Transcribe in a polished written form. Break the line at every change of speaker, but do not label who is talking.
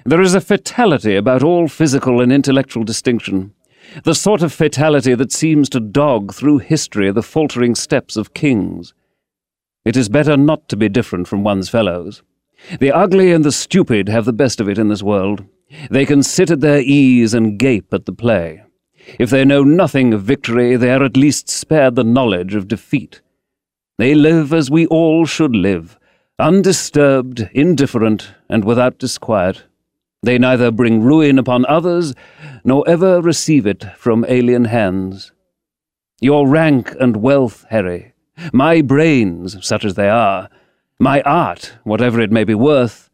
There is a fatality about all physical and intellectual distinction, the sort of fatality that seems to dog through history the faltering steps of kings. It is better not to be different from one's fellows. The ugly and the stupid have the best of it in this world. They can sit at their ease and gape at the play. If they know nothing of victory, they are at least spared the knowledge of defeat. They live as we all should live, undisturbed, indifferent, and without disquiet. They neither bring ruin upon others, nor ever receive it from alien hands. Your rank and wealth, Harry, my brains, such as they are, my art, whatever it may be worth,